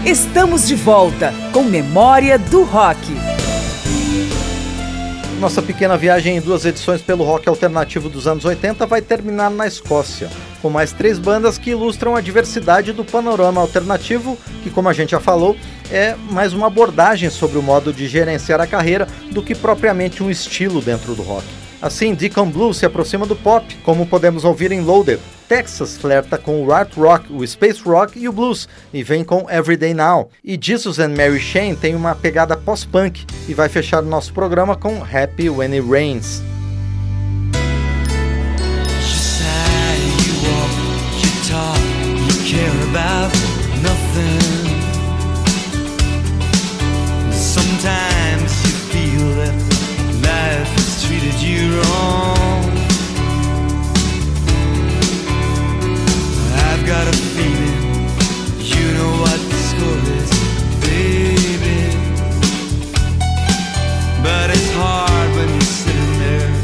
Estamos de volta com Memória do Rock. Nossa pequena viagem em 2 edições pelo rock alternativo dos anos 80 vai terminar na Escócia, com mais 3 bandas que ilustram a diversidade do panorama alternativo, que, como a gente já falou, é mais uma abordagem sobre o modo de gerenciar a carreira do que propriamente um estilo dentro do rock. Assim, Deacon Blues se aproxima do pop, como podemos ouvir em Loaded. Texas flerta com o art rock, o space rock e o blues, e vem com Everyday Now. E Jesus and Mary Chain tem uma pegada pós-punk, e vai fechar o nosso programa com Happy When It Rains. Got a feeling, you know what the score is, baby. But it's hard when you're sitting there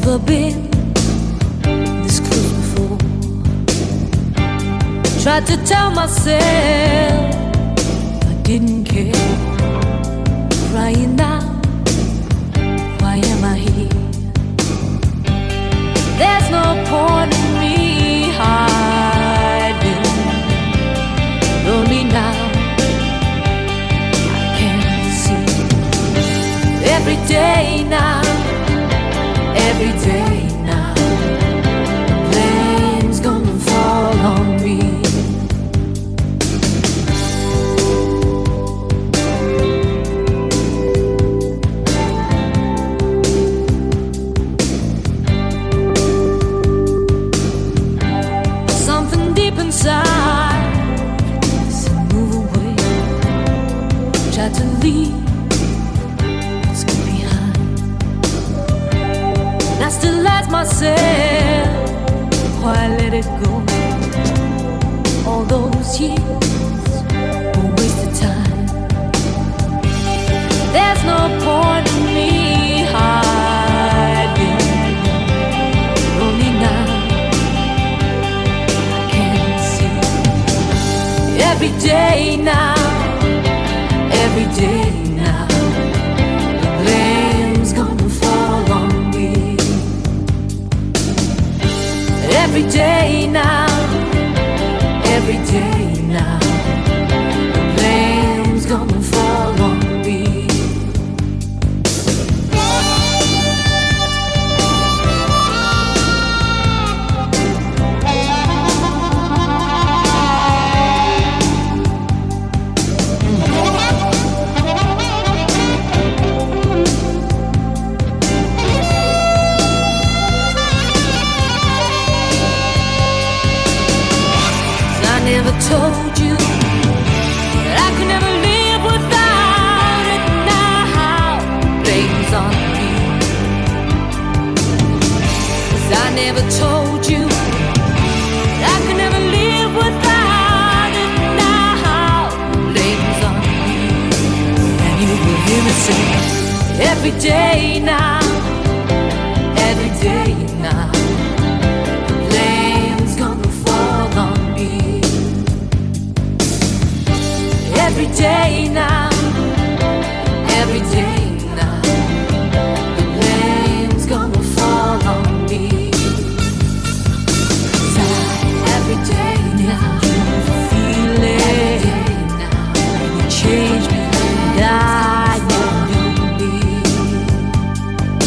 never been this close before. Tried to tell myself I didn't care. Crying out, why am I here? There's no point in me hiding. Lonely now, I can't see. Every day now, every day now, blame's gonna fall on me. Something deep inside said move away. Tried to leave what's behind. I still ask myself, why let it go? All those years were wasted time. There's no point in me hiding. Only now I can see. Every day now, every day now, the blame's gonna fall on me. Every day now, every day now, the blame's gonna fall on me. I never told you that I could never live without it. Now blame's on me. 'Cause I never told you that I could never live without it. Now blame's on me. And you will hear me say every day now, every day now, the blame's gonna fall on me. Every day now, every day now, the blame's gonna fall on me. 'Cause every day now, you feel it. You change me, and I know you need.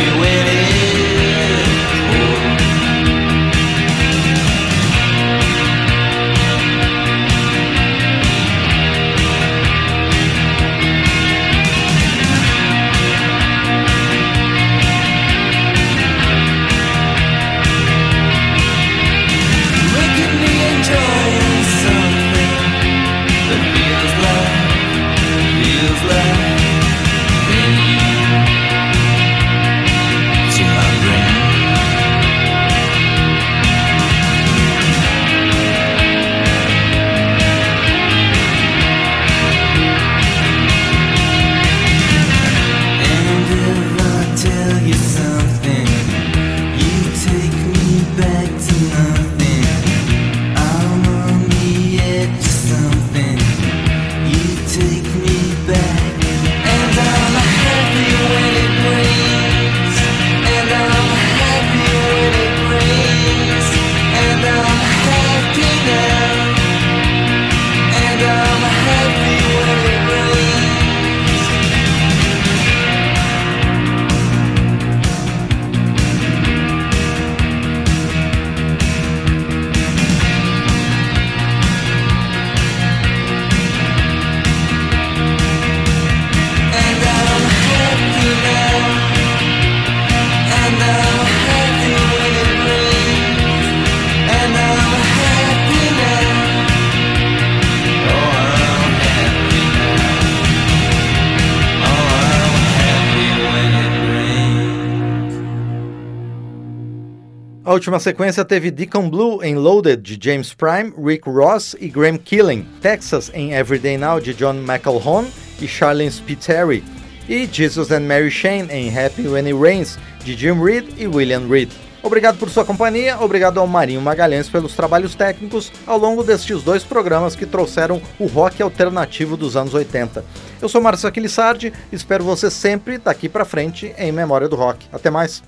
A última sequência teve Deacon Blue em Loaded, de James Prime, Rick Ross e Graham Killing, Texas em Everyday Now, de John McElhone e Charlene Spiteri, e Jesus and Mary Chain em Happy When It Rains, de Jim Reed e William Reed. Obrigado por sua companhia, obrigado ao Marinho Magalhães pelos trabalhos técnicos ao longo destes 2 programas que trouxeram o rock alternativo dos anos 80. Eu sou Márcio Aquilissardi, espero você sempre daqui pra frente em Memória do Rock. Até mais!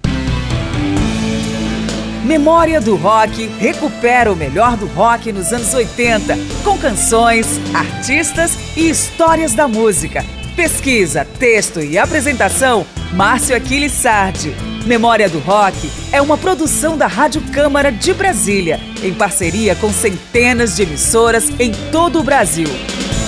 Memória do Rock recupera o melhor do rock nos anos 80, com canções, artistas e histórias da música. Pesquisa, texto e apresentação, Márcio Aquilissardi. Memória do Rock é uma produção da Rádio Câmara de Brasília, em parceria com centenas de emissoras em todo o Brasil.